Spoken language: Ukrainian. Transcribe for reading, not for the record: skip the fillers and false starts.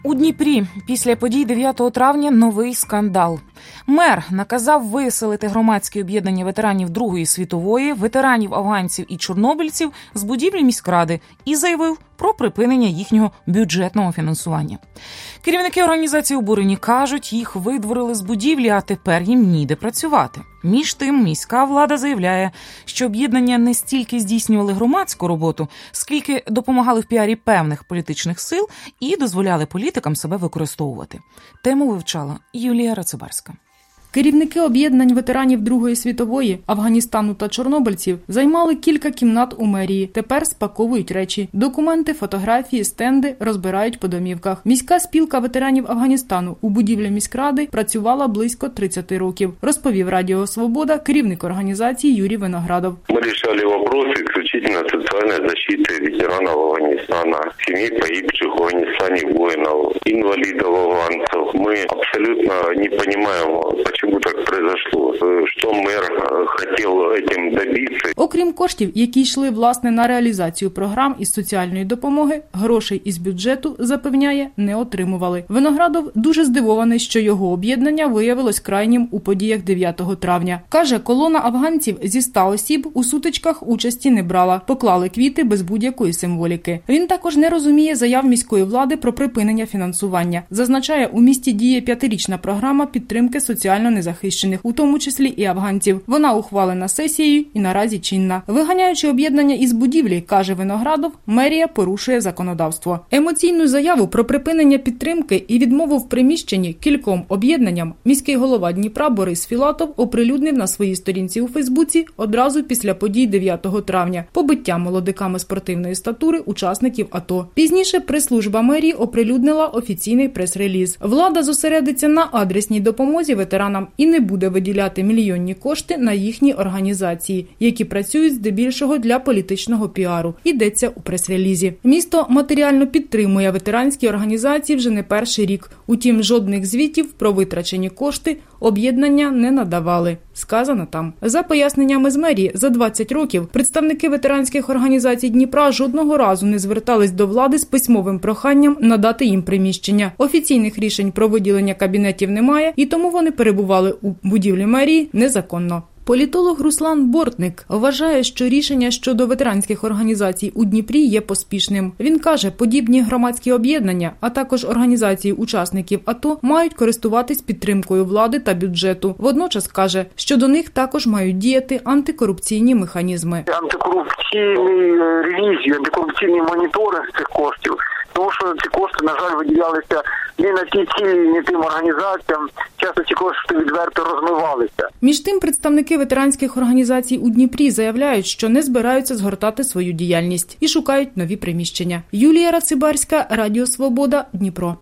У Дніпрі після подій 9 травня новий скандал. Мер наказав виселити громадське об'єднання ветеранів Другої світової, ветеранів-афганців і чорнобильців з будівлі міськради і заявив про припинення їхнього бюджетного фінансування. Керівники організації обурені, кажуть, їх видворили з будівлі, а тепер їм ніде працювати. Між тим, міська влада заявляє, що об'єднання не стільки здійснювали громадську роботу, скільки допомагали в піарі певних політичних сил і дозволяли політикам себе використовувати. Тему вивчала Юлія Рацибарська. Керівники об'єднань ветеранів Другої світової, Афганістану та чорнобильців займали кілька кімнат у мерії. Тепер спаковують речі. Документи, фотографії, стенди розбирають по домівках. Міська спілка ветеранів Афганістану у будівлі міськради працювала близько 30 років, розповів Радіо Свобода керівник організації Юрій Виноградов. Ми вирішили питання исключительно соціальної захисти ветеранів Афганістана, сімей погибших в Афганістані воїнів, інвалідів афганців. Ми абсолютно не розуміємо, почему так произошло? Что мэр хотел этим добиться? Окрім коштів, які йшли, власне, на реалізацію програм із соціальної допомоги, грошей із бюджету, запевняє, не отримували. Виноградов дуже здивований, що його об'єднання виявилось крайнім у подіях 9 травня. Каже, колона афганців зі 100 осіб у сутичках участі не брала, поклали квіти без будь-якої символіки. Він також не розуміє заяв міської влади про припинення фінансування. Зазначає, у місті діє 5-річна програма підтримки соціально незахищених, у тому числі і афганців. Вона ухвалена сесією і наразі чинна. Виганяючи об'єднання із будівлі, каже Виноградов, мерія порушує законодавство. Емоційну заяву про припинення підтримки і відмову в приміщенні кільком об'єднанням міський голова Дніпра Борис Філатов оприлюднив на своїй сторінці у Фейсбуці одразу після подій 9 травня – побиття молодиками спортивної статури учасників АТО. Пізніше прес-служба мерії оприлюднила офіційний прес-реліз. Влада зосередиться на адресній допомозі ветеранам і не буде виділяти мільйонні кошти на їхні організації, які працюють здебільшого для політичного піару, йдеться у прес-релізі. Місто матеріально підтримує ветеранські організації вже не перший рік. Утім, жодних звітів про витрачені кошти об'єднання не надавали, сказано там. За поясненнями з мерії, за 20 років представники ветеранських організацій Дніпра жодного разу не звертались до влади з письмовим проханням надати їм приміщення. Офіційних рішень про виділення кабінетів немає, і тому вони перебували у будівлі мерії незаконно. Політолог Руслан Бортник вважає, що рішення щодо ветеранських організацій у Дніпрі є поспішним. Він каже, подібні громадські об'єднання, а також організації учасників АТО мають користуватись підтримкою влади та бюджету. Водночас каже, що до них також мають діяти антикорупційні механізми. Антикорупційні ревізії, антикорупційні моніторинг цих коштів. Тому що ці кошти, на жаль, виділялися не на ті цілі, не тим організаціям. Часто ці кошти відверто розмивалися. Між тим, представники ветеранських організацій у Дніпрі заявляють, що не збираються згортати свою діяльність і шукають нові приміщення. Юлія Рацибарська, Радіо Свобода, Дніпро.